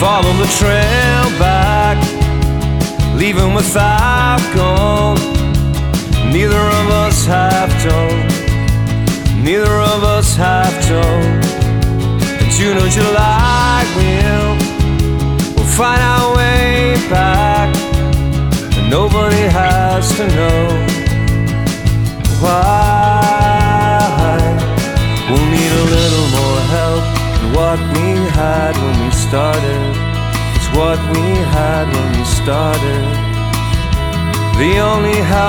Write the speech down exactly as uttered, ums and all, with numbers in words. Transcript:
follow the trail back, leaving without gold. Neither of us have told, neither of us have told. And June or July will, we'll find our way back, and nobody has to know why. We'll need a little more help than what we had when we started. It's what we had when we started. The only help